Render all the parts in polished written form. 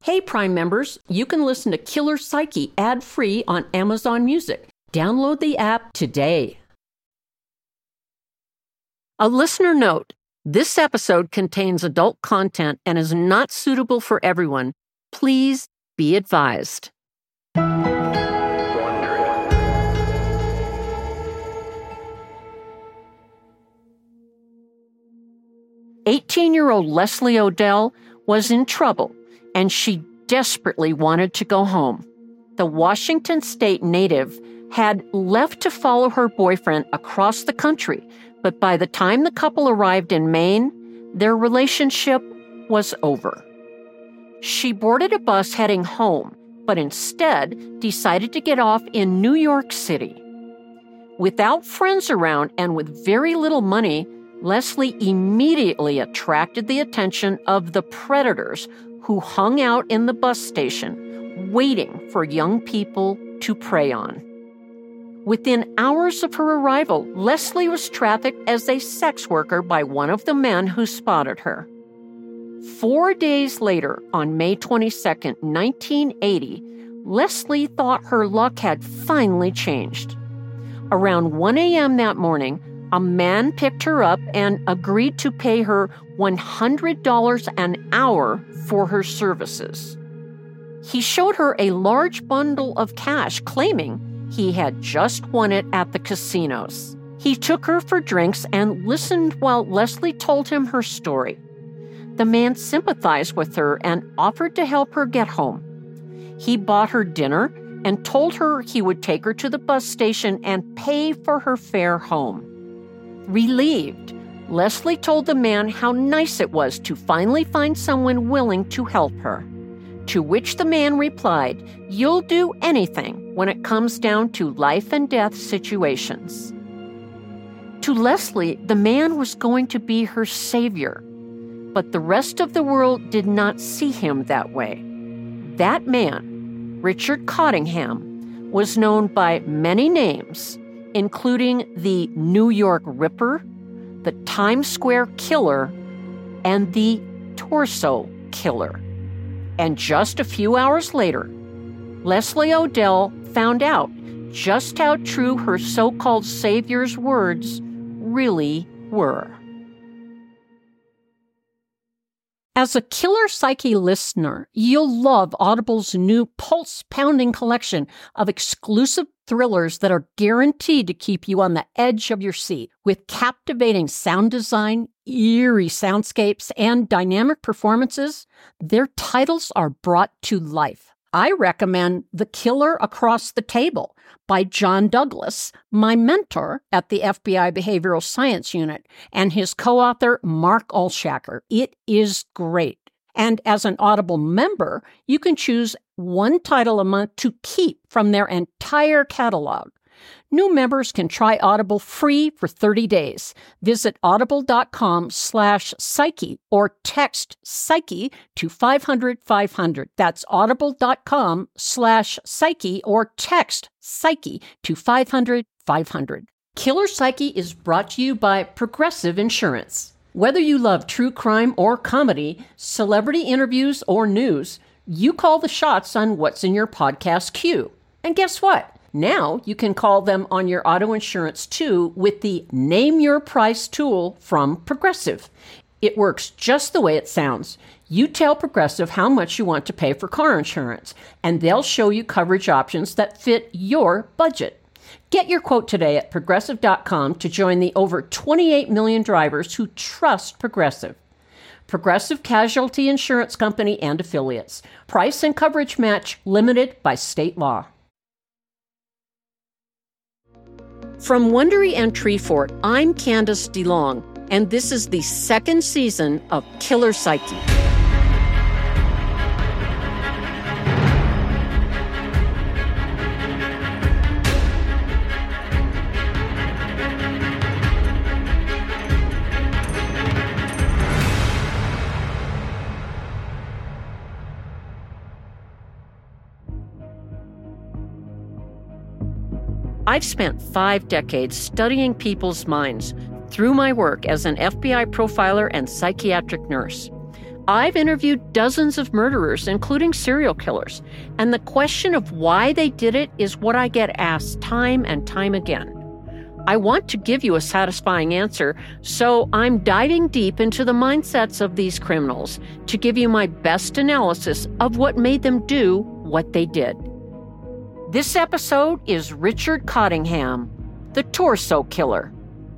Hey, Prime members, you can listen to Killer Psyche ad-free on Amazon Music. Download the app today. A listener note, this episode contains adult content and is not suitable for everyone. Please be advised. 18-year-old Leslie Odell was in trouble, and she desperately wanted to go home. The Washington State native had left to follow her boyfriend across the country, but by the time the couple arrived in Maine, their relationship was over. She boarded a bus heading home, but instead decided to get off in New York City. Without friends around and with very little money, Leslie immediately attracted the attention of the predators who hung out in the bus station, waiting for young people to prey on. Within hours of her arrival, Leslie was trafficked as a sex worker by one of the men who spotted her. 4 days later, on May 22, 1980, Leslie thought her luck had finally changed. Around 1 a.m. that morning, a man picked her up and agreed to pay her $100 an hour for her services. He showed her a large bundle of cash, claiming he had just won it at the casinos. He took her for drinks and listened while Leslie told him her story. The man sympathized with her and offered to help her get home. He bought her dinner and told her he would take her to the bus station and pay for her fare home. Relieved, Leslie told the man how nice it was to finally find someone willing to help her. To which the man replied, "You'll do anything when it comes down to life and death situations." To Leslie, the man was going to be her savior, but the rest of the world did not see him that way. That man, Richard Cottingham, was known by many names, including the New York Ripper, the Times Square Killer, and the Torso Killer. And just a few hours later, Leslie Odell found out just how true her so-called savior's words really were. As a Killer Psyche listener, you'll love Audible's new pulse-pounding collection of exclusive thrillers that are guaranteed to keep you on the edge of your seat. With captivating sound design, eerie soundscapes, and dynamic performances, their titles are brought to life. I recommend The Killer Across the Table by John Douglas, my mentor at the FBI Behavioral Science Unit, and his co-author, Mark Olshacker. It is great. And as an Audible member, you can choose one title a month to keep from their entire catalog. New members can try Audible free for 30 days. Visit audible.com/psyche or text psyche to 500-500. That's audible.com/psyche or text psyche to 500-500. Killer Psyche is brought to you by Progressive Insurance. Whether you love true crime or comedy, celebrity interviews or news, you call the shots on what's in your podcast queue. And guess what? Now you can call them on your auto insurance too with the Name Your Price tool from Progressive. It works just the way it sounds. You tell Progressive how much you want to pay for car insurance, and they'll show you coverage options that fit your budget. Get your quote today at Progressive.com to join the over 28 million drivers who trust Progressive. Progressive Casualty Insurance Company and Affiliates. Price and coverage match limited by state law. From Wondery and Treefort, I'm Candace DeLong, and this is the second season of Killer Psyche. I've spent 5 decades studying people's minds through my work as an FBI profiler and psychiatric nurse. I've interviewed dozens of murderers, including serial killers, and the question of why they did it is what I get asked time and time again. I want to give you a satisfying answer, so I'm diving deep into the mindsets of these criminals to give you my best analysis of what made them do what they did. This episode is Richard Cottingham, the Torso Killer.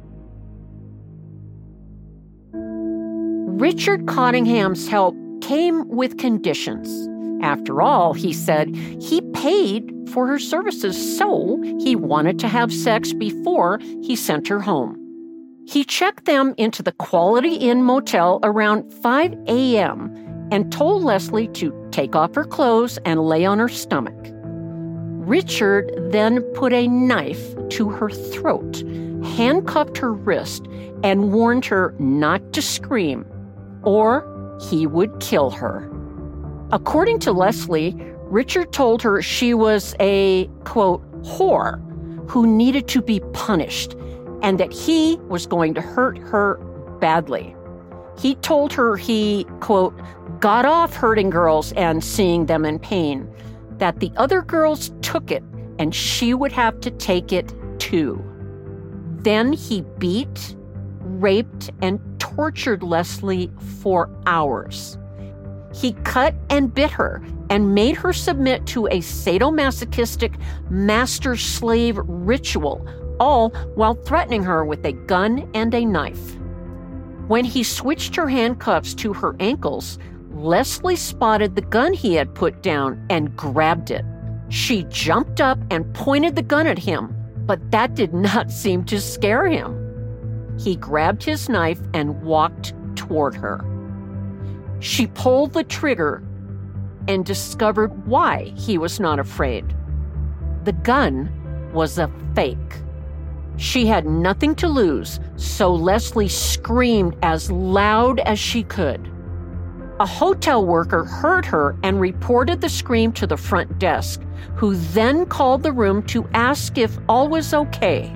Richard Cottingham's help came with conditions. After all, he said, he paid for her services, so he wanted to have sex before he sent her home. He checked them into the Quality Inn motel around 5 a.m. and told Leslie to take off her clothes and lay on her stomach. Richard then put a knife to her throat, handcuffed her wrist, and warned her not to scream, or he would kill her. According to Leslie, Richard told her she was a, quote, whore who needed to be punished and that he was going to hurt her badly. He told her he, quote, got off hurting girls and seeing them in pain, that the other girls took it and she would have to take it too. Then he beat, raped, and tortured Leslie for hours. He cut and bit her and made her submit to a sadomasochistic master-slave ritual, all while threatening her with a gun and a knife. When he switched her handcuffs to her ankles, Leslie spotted the gun he had put down and grabbed it. She jumped up and pointed the gun at him, but that did not seem to scare him. He grabbed his knife and walked toward her. She pulled the trigger and discovered why he was not afraid. The gun was a fake. She had nothing to lose, so Leslie screamed as loud as she could. A hotel worker heard her and reported the scream to the front desk, who then called the room to ask if all was okay.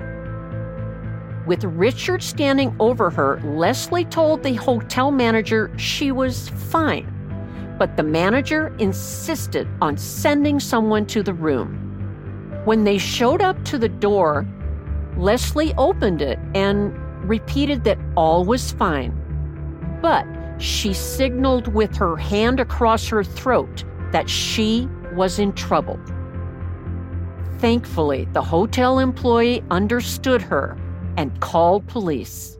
With Richard standing over her, Leslie told the hotel manager she was fine, but the manager insisted on sending someone to the room. When they showed up to the door, Leslie opened it and repeated that all was fine, but she signaled with her hand across her throat that she was in trouble. Thankfully, the hotel employee understood her and called police.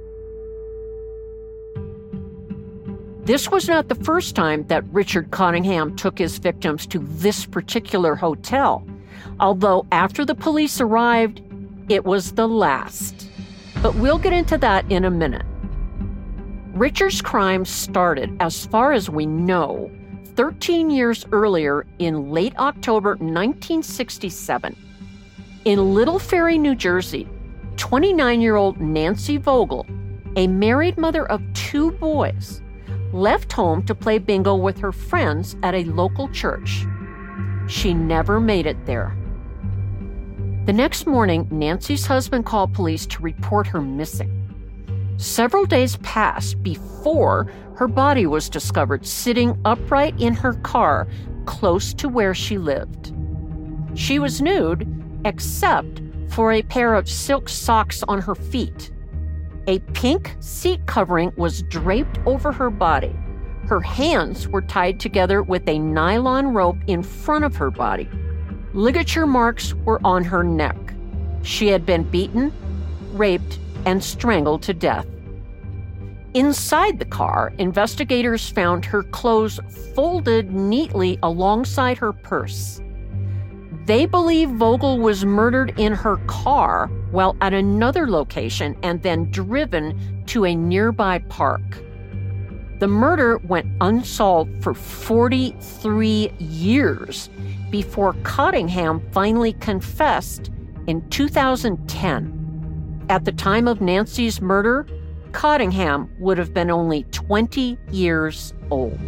This was not the first time that Richard Cottingham took his victims to this particular hotel, although after the police arrived, it was the last. But we'll get into that in a minute. Richard's crime started, as far as we know, 13 years earlier in late October 1967. In Little Ferry, New Jersey, 29-year-old Nancy Vogel, a married mother of 2 boys, left home to play bingo with her friends at a local church. She never made it there. The next morning, Nancy's husband called police to report her missing. Several days passed before her body was discovered sitting upright in her car close to where she lived. She was nude, except for a pair of silk socks on her feet. A pink seat covering was draped over her body. Her hands were tied together with a nylon rope in front of her body. Ligature marks were on her neck. She had been beaten, raped, and strangled to death. Inside the car, investigators found her clothes folded neatly alongside her purse. They believe Vogel was murdered in her car while at another location and then driven to a nearby park. The murder went unsolved for 43 years before Cottingham finally confessed in 2010. At the time of Nancy's murder, Cottingham would have been only 20 years old.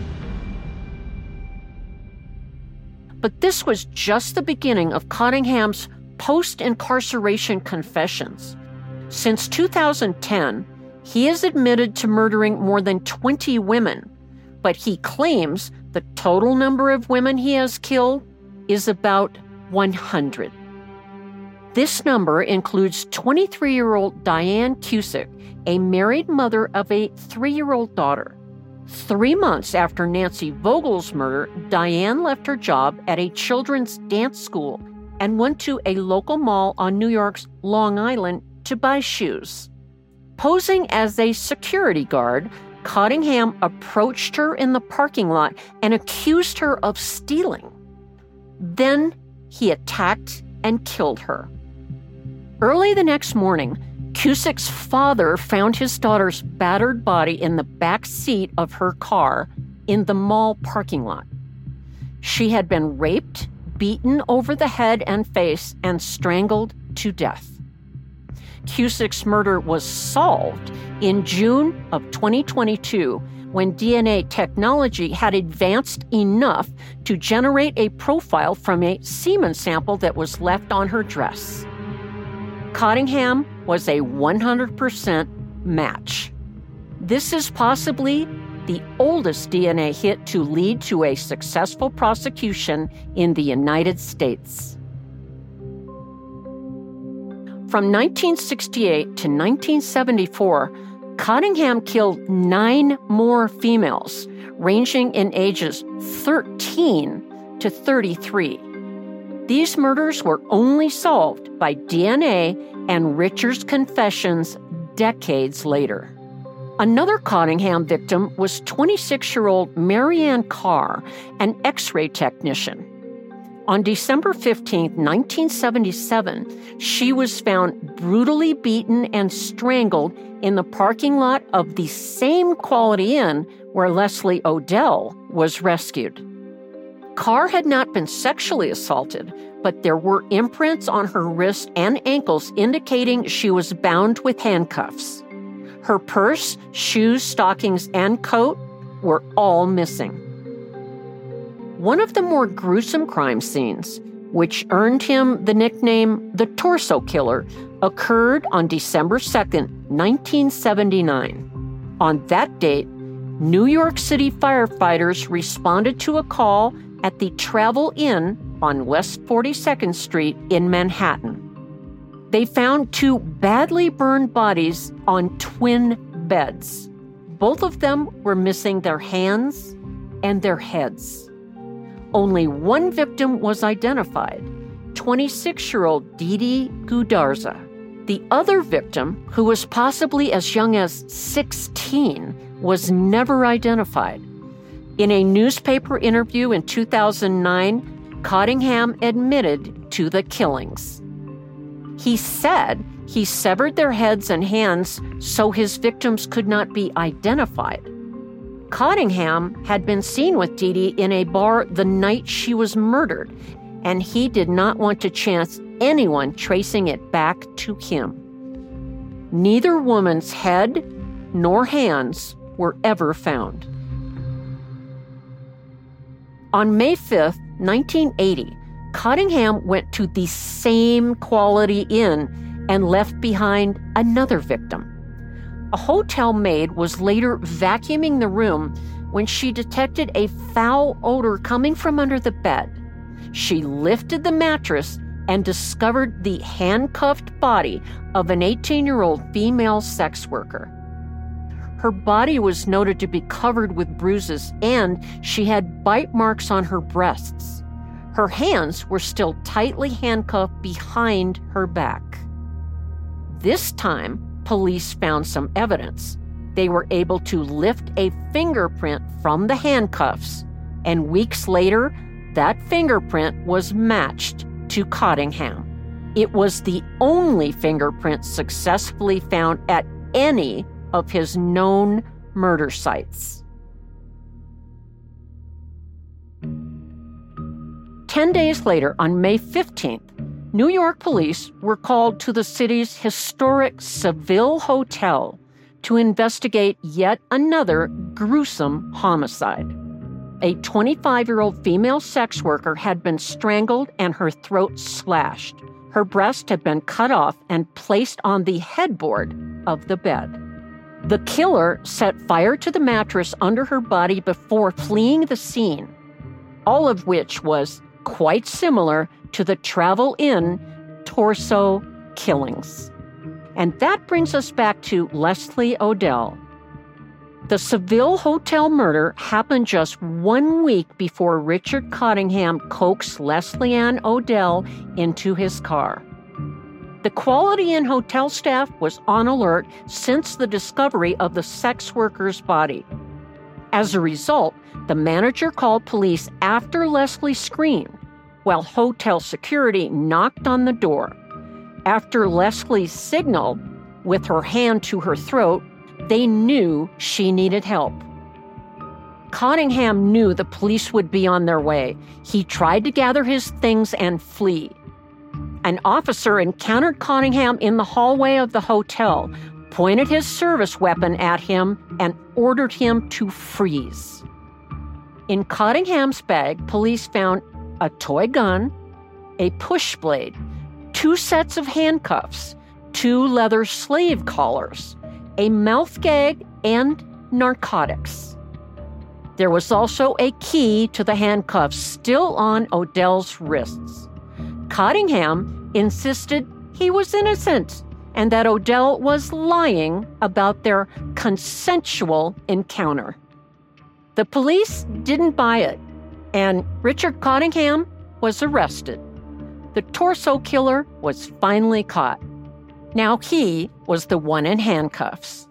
But this was just the beginning of Cottingham's post-incarceration confessions. Since 2010, he has admitted to murdering more than 20 women, but he claims the total number of women he has killed is about 100. This number includes 23-year-old Diane Cusick, a married mother of a 3-year-old daughter. 3 months after Nancy Vogel's murder, Diane left her job at a children's dance school and went to a local mall on New York's Long Island to buy shoes. Posing as a security guard, Cottingham approached her in the parking lot and accused her of stealing. Then he attacked and killed her. Early the next morning, Cusick's father found his daughter's battered body in the back seat of her car in the mall parking lot. She had been raped, beaten over the head and face, and strangled to death. Cusick's murder was solved in June of 2022 when DNA technology had advanced enough to generate a profile from a semen sample that was left on her dress. Cottingham was a 100% match. This is possibly the oldest DNA hit to lead to a successful prosecution in the United States. From 1968 to 1974, Cottingham killed 9 more females, ranging in ages 13 to 33. These murders were only solved by DNA and Richard's confessions decades later. Another Cottingham victim was 26-year-old Marianne Carr, an X-ray technician. On December 15, 1977, she was found brutally beaten and strangled in the parking lot of the same Quality Inn where Leslie Odell was rescued. Carr had not been sexually assaulted, but there were imprints on her wrists and ankles indicating she was bound with handcuffs. Her purse, shoes, stockings, and coat were all missing. One of the more gruesome crime scenes, which earned him the nickname the Torso Killer, occurred on December 2nd, 1979. On that date, New York City firefighters responded to a call at the Travel Inn on West 42nd Street in Manhattan. They found 2 badly burned bodies on twin beds. Both of them were missing their hands and their heads. Only one victim was identified, 26-year-old Didi Gudarza. The other victim, who was possibly as young as 16, was never identified. In a newspaper interview in 2009, Cottingham admitted to the killings. He said he severed their heads and hands so his victims could not be identified. Cottingham had been seen with Didi in a bar the night she was murdered, and he did not want to chance anyone tracing it back to him. Neither woman's head nor hands were ever found. On May 5th, 1980, Cottingham went to the same Quality Inn and left behind another victim. A hotel maid was later vacuuming the room when she detected a foul odor coming from under the bed. She lifted the mattress and discovered the handcuffed body of an 18-year-old female sex worker. Her body was noted to be covered with bruises, and she had bite marks on her breasts. Her hands were still tightly handcuffed behind her back. This time, police found some evidence. They were able to lift a fingerprint from the handcuffs, and weeks later, that fingerprint was matched to Cottingham. It was the only fingerprint successfully found at any of his known murder sites. 10 days later, on May 15th, New York police were called to the city's historic Seville Hotel to investigate yet another gruesome homicide. A 25-year-old female sex worker had been strangled and her throat slashed. Her breast had been cut off and placed on the headboard of the bed. The killer set fire to the mattress under her body before fleeing the scene, all of which was quite similar to the Travel Inn torso killings. And that brings us back to Leslie Odell. The Seville Hotel murder happened just 1 week before Richard Cottingham coaxed Leslie Ann Odell into his car. The Quality Inn hotel staff was on alert since the discovery of the sex worker's body. As a result, the manager called police after Leslie screamed, while hotel security knocked on the door. After Leslie signaled with her hand to her throat, they knew she needed help. Cottingham knew the police would be on their way. He tried to gather his things and flee. An officer encountered Cottingham in the hallway of the hotel, pointed his service weapon at him, and ordered him to freeze. In Cottingham's bag, police found a toy gun, a push blade, 2 sets of handcuffs, 2 leather slave collars, a mouth gag, and narcotics. There was also a key to the handcuffs still on Odell's wrists. Cottingham insisted he was innocent and that Odell was lying about their consensual encounter. The police didn't buy it, and Richard Cottingham was arrested. The torso killer was finally caught. Now he was the one in handcuffs.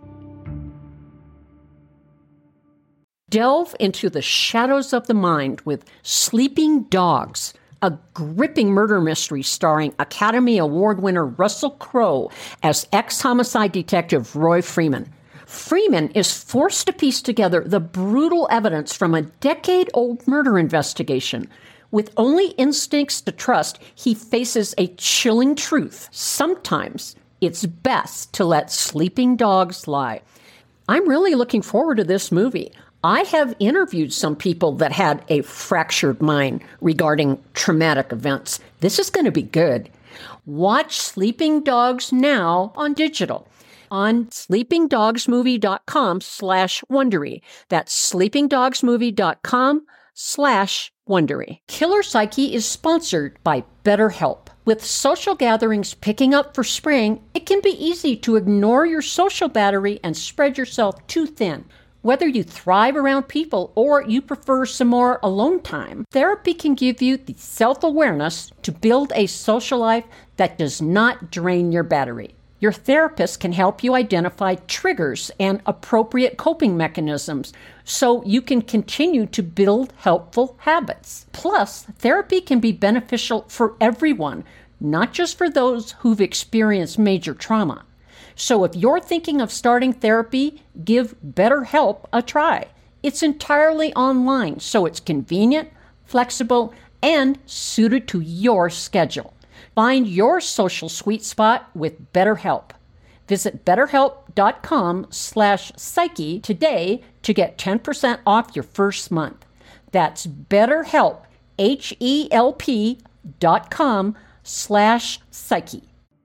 Delve into the shadows of the mind with Sleeping Dogs, a gripping murder mystery starring Academy Award winner Russell Crowe as ex-homicide detective Roy Freeman. Freeman is forced to piece together the brutal evidence from a decade-old murder investigation. With only instincts to trust, he faces a chilling truth. Sometimes it's best to let sleeping dogs lie. I'm really looking forward to this movie. I have interviewed some people that had a fractured mind regarding traumatic events. This is going to be good. Watch Sleeping Dogs now on digital on sleepingdogsmovie.com/Wondery. That's sleepingdogsmovie.com/Wondery. Killer Psyche is sponsored by BetterHelp. With social gatherings picking up for spring, it can be easy to ignore your social battery and spread yourself too thin. Whether you thrive around people or you prefer some more alone time, therapy can give you the self-awareness to build a social life that does not drain your battery. Your therapist can help you identify triggers and appropriate coping mechanisms so you can continue to build helpful habits. Plus, therapy can be beneficial for everyone, not just for those who've experienced major trauma. So if you're thinking of starting therapy, give BetterHelp a try. It's entirely online, so it's convenient, flexible, and suited to your schedule. Find your social sweet spot with BetterHelp. Visit BetterHelp.com/psyche today to get 10% off your first month. That's BetterHelp, HELP.com/psyche.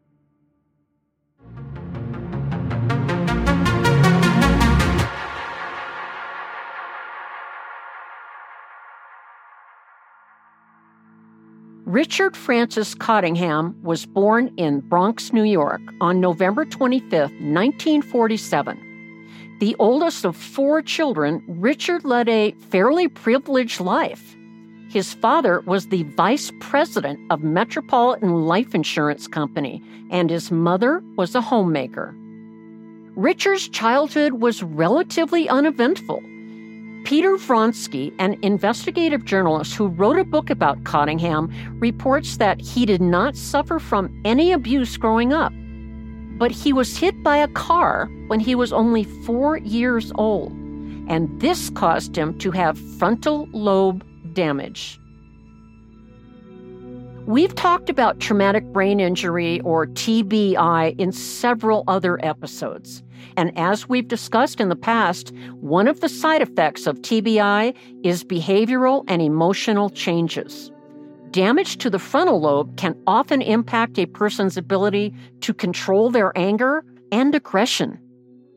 Richard Francis Cottingham was born in Bronx, New York on November 25, 1947. The oldest of 4 children, Richard led a fairly privileged life. His father was the vice president of Metropolitan Life Insurance Company, and his mother was a homemaker. Richard's childhood was relatively uneventful. Peter Vronsky, an investigative journalist who wrote a book about Cottingham, reports that he did not suffer from any abuse growing up. But he was hit by a car when he was only 4 years old, and this caused him to have frontal lobe damage. We've talked about traumatic brain injury, or TBI, in several other episodes. And as we've discussed in the past, one of the side effects of TBI is behavioral and emotional changes. Damage to the frontal lobe can often impact a person's ability to control their anger and aggression.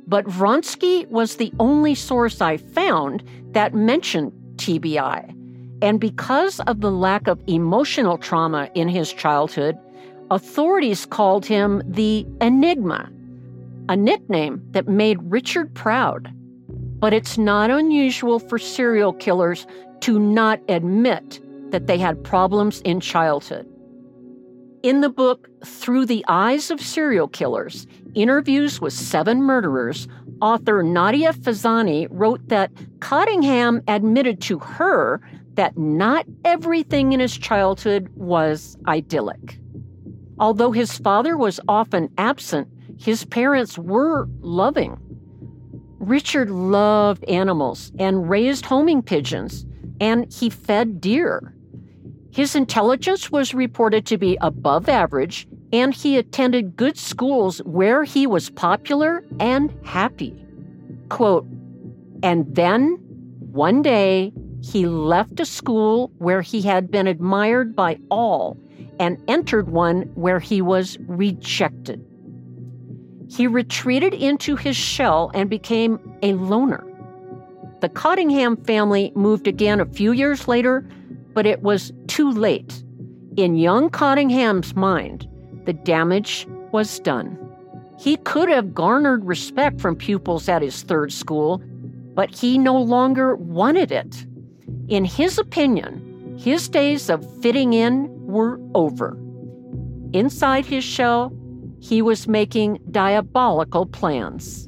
but Vronsky was the only source I found that mentioned TBI. And because of the lack of emotional trauma in his childhood, authorities called him the Enigma, a nickname that made Richard proud. But it's not unusual for serial killers to not admit that they had problems in childhood. In the book, Through the Eyes of Serial Killers, Interviews with 7 Murderers, author Nadia Fazani wrote that Cottingham admitted to her that not everything in his childhood was idyllic. Although his father was often absent, his parents were loving. Richard loved animals and raised homing pigeons, and he fed deer. His intelligence was reported to be above average, and he attended good schools where he was popular and happy. Quote, and then, one day, he left a school where he had been admired by all and entered one where he was rejected. He retreated into his shell and became a loner. The Cottingham family moved again a few years later, but it was too late. In young Cottingham's mind, the damage was done. He could have garnered respect from pupils at his third school, but he no longer wanted it. In his opinion, his days of fitting in were over. Inside his shell, he was making diabolical plans.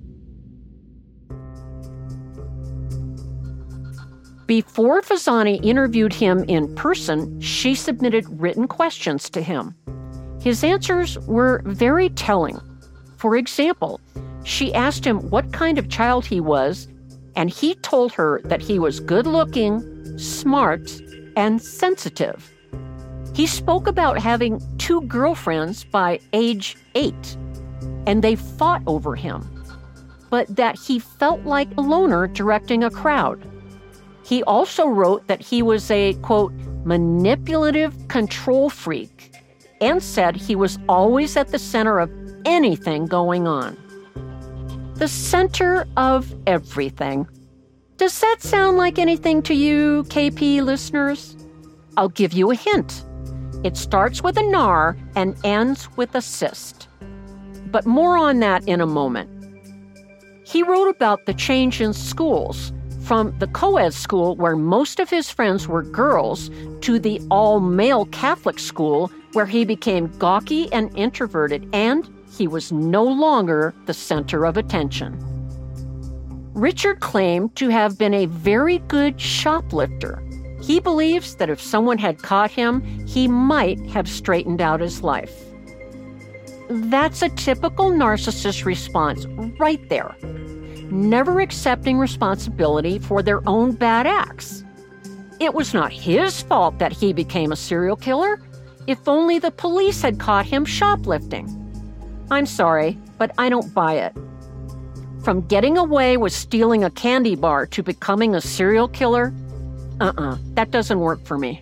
Before Fazani interviewed him in person, she submitted written questions to him. His answers were very telling. For example, she asked him what kind of child he was, and he told her that he was good-looking, smart, and sensitive. He spoke about having 2 girlfriends by age 8, and they fought over him, but that he felt like a loner directing a crowd. He also wrote that he was a, quote, manipulative control freak, and said he was always at the center of anything going on. The center of everything. Does that sound like anything to you, KP listeners? I'll give you a hint. It starts with an R and ends with a cyst. But more on that in a moment. He wrote about the change in schools, from the co-ed school where most of his friends were girls to the all-male Catholic school where he became gawky and introverted, and he was no longer the center of attention. Richard claimed to have been a very good shoplifter. He believes that if someone had caught him, he might have straightened out his life. That's a typical narcissist response right there. Never accepting responsibility for their own bad acts. It was not his fault that he became a serial killer. If only the police had caught him shoplifting. I'm sorry, but I don't buy it. From getting away with stealing a candy bar to becoming a serial killer, that doesn't work for me.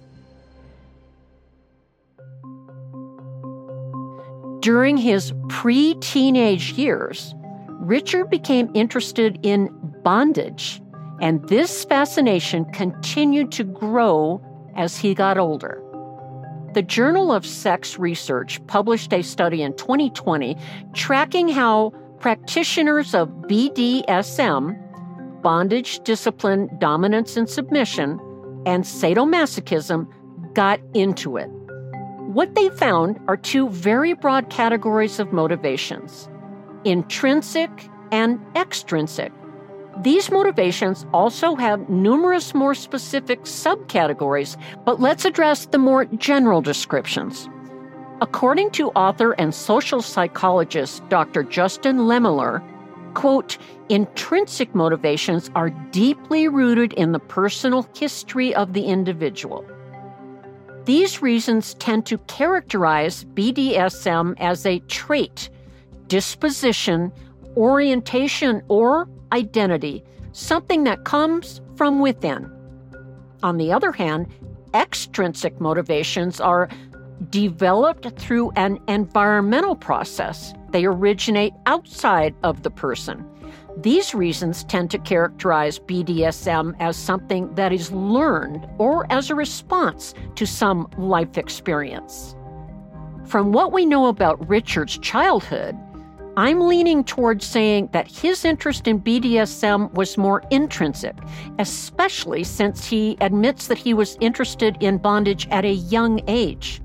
During his pre-teenage years, Richard became interested in bondage, and this fascination continued to grow as he got older. The Journal of Sex Research published a study in 2020 tracking how practitioners of BDSM, bondage, discipline, dominance, and submission, and sadomasochism got into it. What they found are 2 very broad categories of motivations: intrinsic and extrinsic. These motivations also have numerous more specific subcategories, but let's address the more general descriptions. According to author and social psychologist Dr. Justin Lemiller, quote, intrinsic motivations are deeply rooted in the personal history of the individual. These reasons tend to characterize BDSM as a trait, disposition, orientation, or identity, something that comes from within. On the other hand, extrinsic motivations are developed through an environmental process. They originate outside of the person. These reasons tend to characterize BDSM as something that is learned or as a response to some life experience. From what we know about Richard's childhood, I'm leaning towards saying that his interest in BDSM was more intrinsic, especially since he admits that he was interested in bondage at a young age.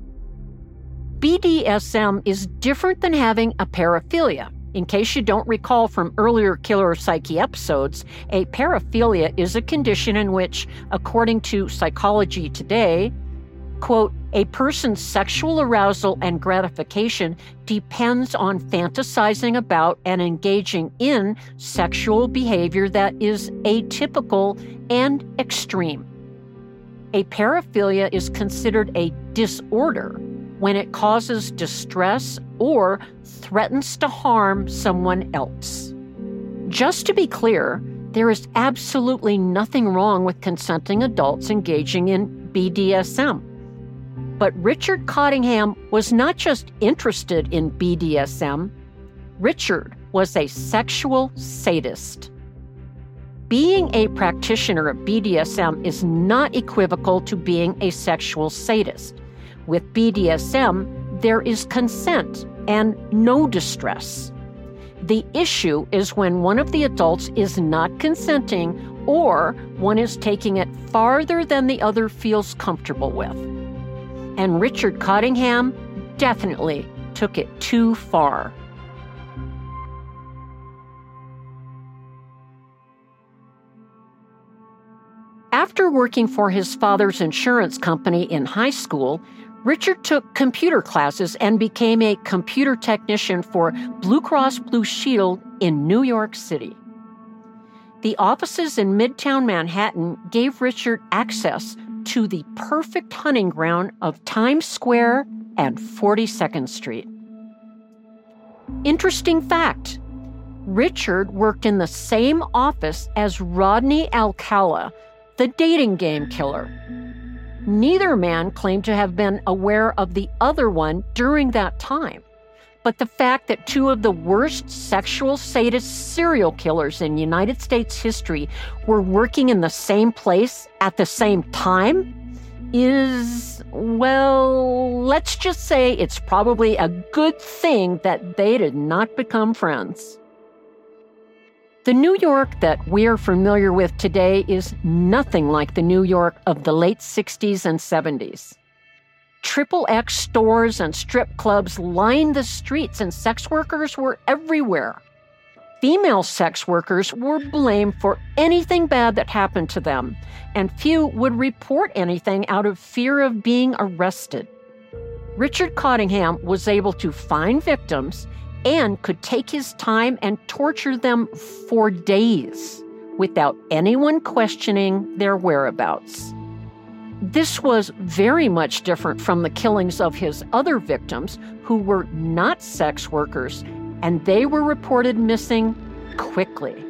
BDSM is different than having a paraphilia. In case you don't recall from earlier Killer Psyche episodes, a paraphilia is a condition in which, according to Psychology Today, quote, a person's sexual arousal and gratification depends on fantasizing about and engaging in sexual behavior that is atypical and extreme. A paraphilia is considered a disorder when it causes distress or threatens to harm someone else. Just to be clear, there is absolutely nothing wrong with consenting adults engaging in BDSM. But Richard Cottingham was not just interested in BDSM. Richard was a sexual sadist. Being a practitioner of BDSM is not equivocal to being a sexual sadist. With BDSM, there is consent and no distress. The issue is when one of the adults is not consenting or one is taking it farther than the other feels comfortable with. And Richard Cottingham definitely took it too far. After working for his father's insurance company in high school, Richard took computer classes and became a computer technician for Blue Cross Blue Shield in New York City. The offices in Midtown Manhattan gave Richard access to the perfect hunting ground of Times Square and 42nd Street. Interesting fact, Richard worked in the same office as Rodney Alcala, the dating game killer. Neither man claimed to have been aware of the other one during that time. But the fact that two of the worst sexual sadist serial killers in United States history were working in the same place at the same time is, well, let's just say it's probably a good thing that they did not become friends. The New York that we're familiar with today is nothing like the New York of the late 60s and 70s. XXX stores and strip clubs lined the streets, and sex workers were everywhere. Female sex workers were blamed for anything bad that happened to them, and few would report anything out of fear of being arrested. Richard Cottingham was able to find victims and could take his time and torture them for days without anyone questioning their whereabouts. This was very much different from the killings of his other victims, who were not sex workers, and they were reported missing quickly.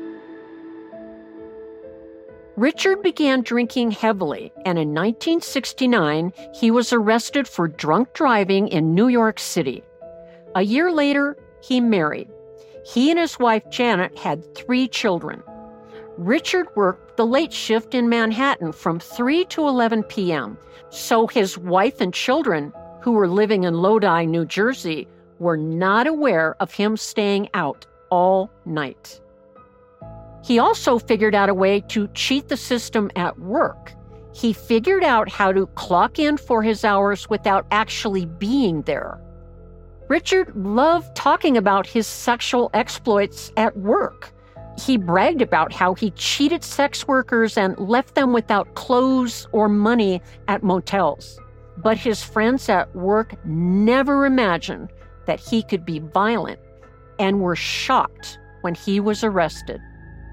Richard began drinking heavily, and in 1969, he was arrested for drunk driving in New York City. A year later, he married. He and his wife, Janet, had 3 children. Richard worked the late shift in Manhattan from 3 to 11 p.m., so his wife and children, who were living in Lodi, New Jersey, were not aware of him staying out all night. He also figured out a way to cheat the system at work. He figured out how to clock in for his hours without actually being there. Richard loved talking about his sexual exploits at work. He bragged about how he cheated sex workers and left them without clothes or money at motels. But his friends at work never imagined that he could be violent and were shocked when he was arrested.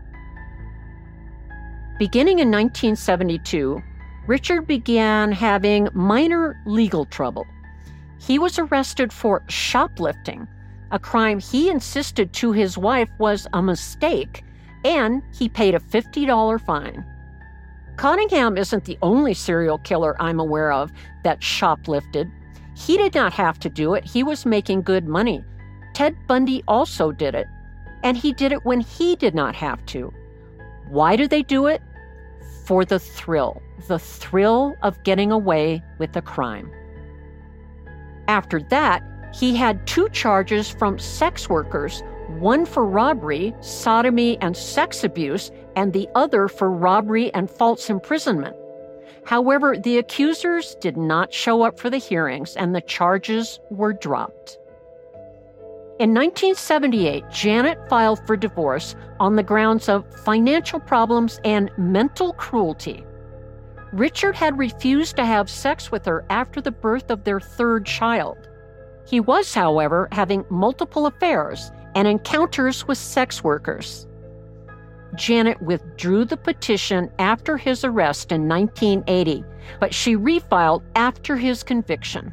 Beginning in 1972, Richard began having minor legal trouble. He was arrested for shoplifting, a crime he insisted to his wife was a mistake, and he paid a $50 fine. Cottingham isn't the only serial killer I'm aware of that shoplifted. He did not have to do it. He was making good money. Ted Bundy also did it, and he did it when he did not have to. Why did they do it? For the thrill of getting away with a crime. After that, he had 2 charges from sex workers, one for robbery, sodomy, and sex abuse, and the other for robbery and false imprisonment. However, the accusers did not show up for the hearings, and the charges were dropped. In 1978, Janet filed for divorce on the grounds of financial problems and mental cruelty. Richard had refused to have sex with her after the birth of their 3rd child. He was, however, having multiple affairs and encounters with sex workers. Janet withdrew the petition after his arrest in 1980, but she refiled after his conviction.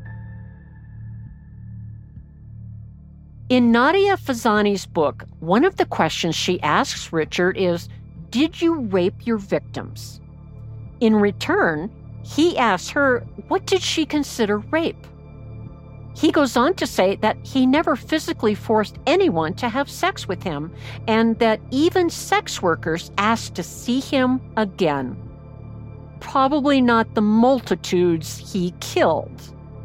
In Nadia Fazani's book, one of the questions she asks Richard is, "Did you rape your victims?" In return, he asks her, what did she consider rape? He goes on to say that he never physically forced anyone to have sex with him, and that even sex workers asked to see him again. Probably not the multitudes he killed.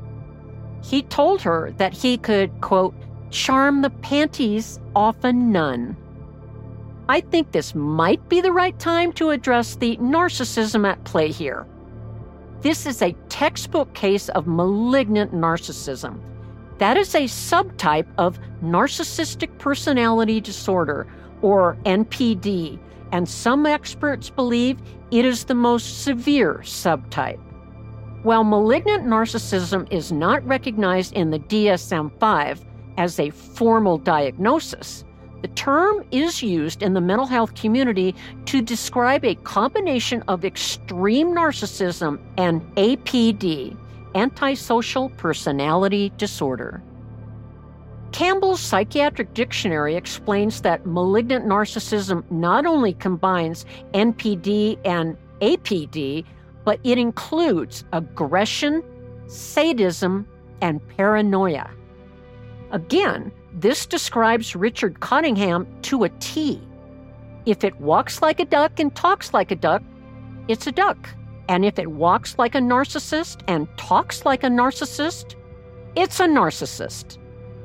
He told her that he could, quote, charm the panties off a nun. I think this might be the right time to address the narcissism at play here. This is a textbook case of malignant narcissism. That is a subtype of narcissistic personality disorder, or NPD, and some experts believe it is the most severe subtype. While malignant narcissism is not recognized in the DSM-5 as a formal diagnosis, the term is used in the mental health community to describe a combination of extreme narcissism and APD, antisocial personality disorder. Campbell's Psychiatric Dictionary explains that malignant narcissism not only combines NPD and APD, but it includes aggression, sadism, and paranoia. Again, this describes Richard Cottingham to a T. If it walks like a duck and talks like a duck, it's a duck. And if it walks like a narcissist and talks like a narcissist, it's a narcissist.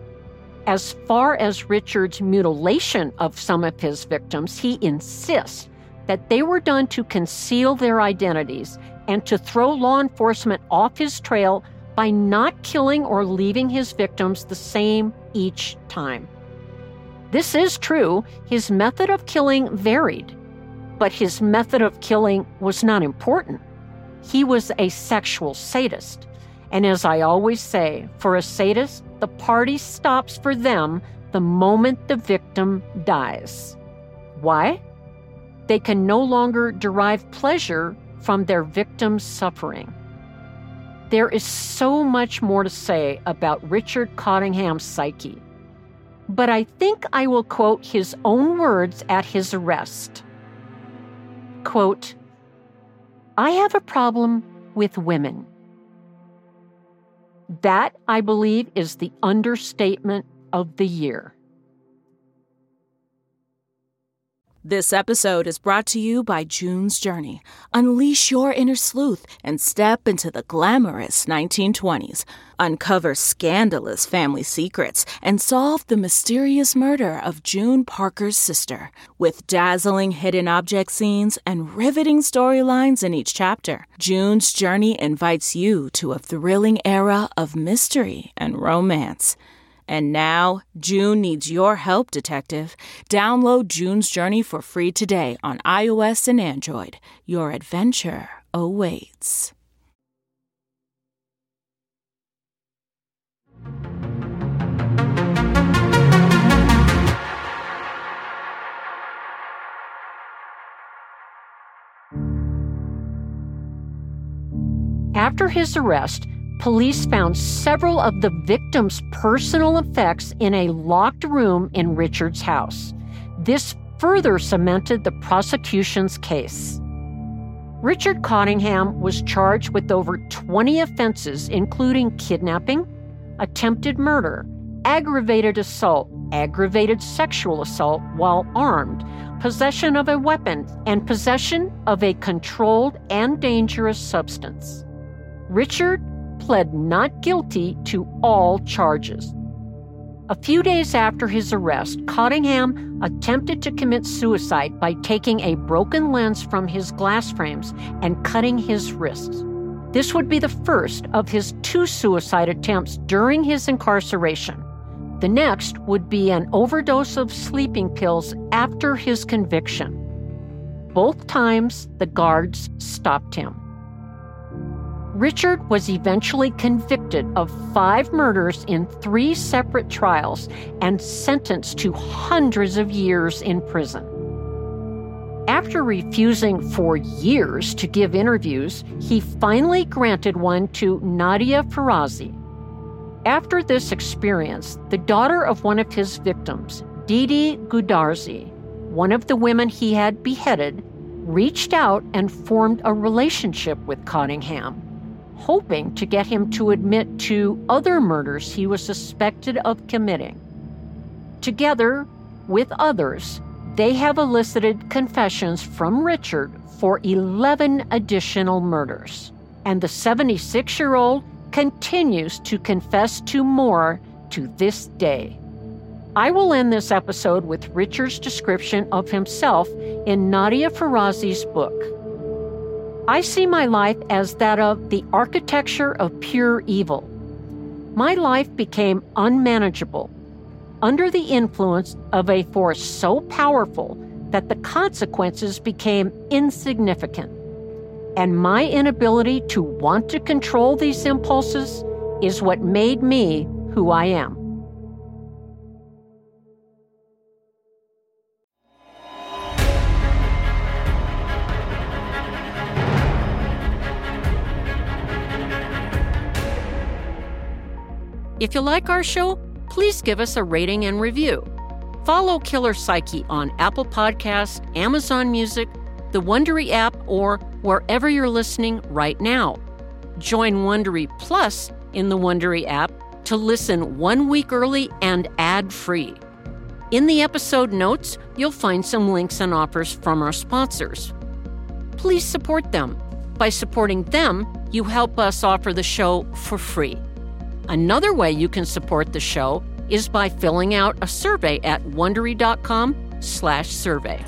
As far as Richard's mutilation of some of his victims, he insists that they were done to conceal their identities and to throw law enforcement off his trail by not killing or leaving his victims the same each time. This is true. His method of killing varied, but his method of killing was not important. He was a sexual sadist. And as I always say, for a sadist, the party stops for them the moment the victim dies. Why? They can no longer derive pleasure from their victim's suffering. There is so much more to say about Richard Cottingham's psyche, but I think I will quote his own words at his arrest. Quote, "I have a problem with women." That, I believe, is the understatement of the year. This episode is brought to you by June's Journey. Unleash your inner sleuth and step into the glamorous 1920s. Uncover scandalous family secrets and solve the mysterious murder of June Parker's sister. With dazzling hidden object scenes and riveting storylines in each chapter, June's Journey invites you to a thrilling era of mystery and romance. And now, June needs your help, detective. Download June's Journey for free today on iOS and Android. Your adventure awaits. After his arrest, police found several of the victims' personal effects in a locked room in Richard's house. This further cemented the prosecution's case. Richard Cottingham was charged with over 20 offenses, including kidnapping, attempted murder, aggravated assault, aggravated sexual assault while armed, possession of a weapon, and possession of a controlled and dangerous substance. Richard pled not guilty to all charges. A few days after his arrest, Cottingham attempted to commit suicide by taking a broken lens from his glass frames and cutting his wrists. This would be the first of his 2 suicide attempts during his incarceration. The next would be an overdose of sleeping pills after his conviction. Both times, the guards stopped him. Richard was eventually convicted of 5 murders in 3 separate trials and sentenced to hundreds of years in prison. After refusing for years to give interviews, he finally granted one to Nadia Farazi. After this experience, the daughter of one of his victims, Didi Goodarzi, one of the women he had beheaded, reached out and formed a relationship with Cottingham, hoping to get him to admit to other murders he was suspected of committing. Together with others, they have elicited confessions from Richard for 11 additional murders, and the 76-year-old continues to confess to more to this day. I will end this episode with Richard's description of himself in Nadia Farazi's book. I see my life as that of the architecture of pure evil. My life became unmanageable under the influence of a force so powerful that the consequences became insignificant. And my inability to want to control these impulses is what made me who I am. If you like our show, please give us a rating and review. Follow Killer Psyche on Apple Podcasts, Amazon Music, the Wondery app, or wherever you're listening right now. Join Wondery Plus in the Wondery app to listen 1 week early and ad-free. In the episode notes, you'll find some links and offers from our sponsors. Please support them. By supporting them, you help us offer the show for free. Another way you can support the show is by filling out a survey at Wondery.com/survey.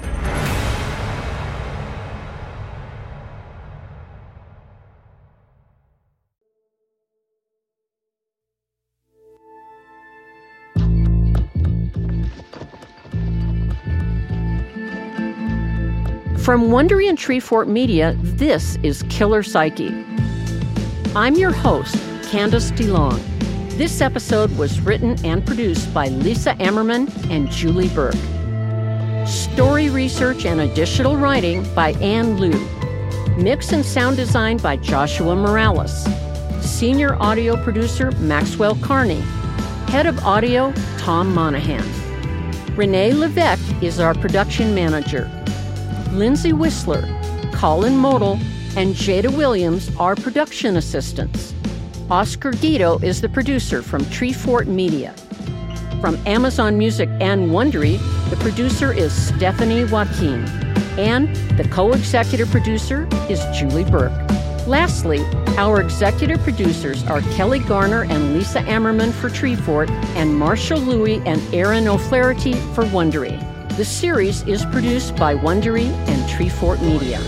From Wondery and Treefort Media, this is Killer Psyche. I'm your host, Candace DeLong. This episode was written and produced by Lisa Ammerman and Julie Burke. Story research and additional writing by Ann Liu. Mix and sound design by Joshua Morales. Senior audio producer Maxwell Carney. Head of audio Tom Monahan. Renee Levesque is our production manager. Lindsay Whistler, Colin Model, and Jada Williams are production assistants. Oscar Guido is the producer from Treefort Media. From Amazon Music and Wondery, the producer is Stephanie Joaquin, and the co-executive producer is Julie Burke. Lastly, our executive producers are Kelly Garner and Lisa Ammerman for Treefort, and Marshall Louie and Aaron O'Flaherty for Wondery. The series is produced by Wondery and Treefort Media.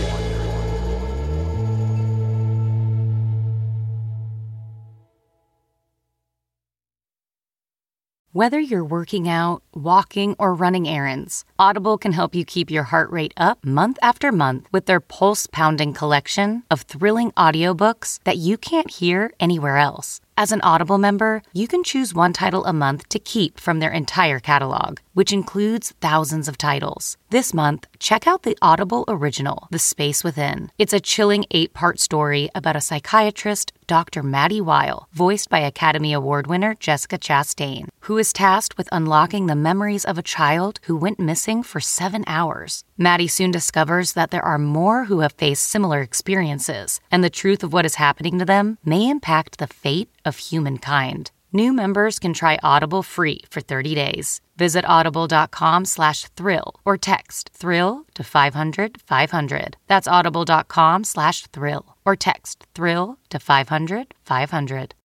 Whether you're working out, walking, or running errands, Audible can help you keep your heart rate up month after month with their pulse-pounding collection of thrilling audiobooks that you can't hear anywhere else. As an Audible member, you can choose one title a month to keep from their entire catalog, which includes thousands of titles. This month, check out the Audible original, The Space Within. It's a chilling 8-part story about a psychiatrist, Dr. Maddie Weil, voiced by Academy Award winner Jessica Chastain, who is tasked with unlocking the memories of a child who went missing for 7 hours. Maddie soon discovers that there are more who have faced similar experiences, and the truth of what is happening to them may impact the fate of humankind. New members can try Audible free for 30 days. Visit audible.com/thrill or text thrill to 500-500. That's audible.com/thrill or text thrill to 500-500.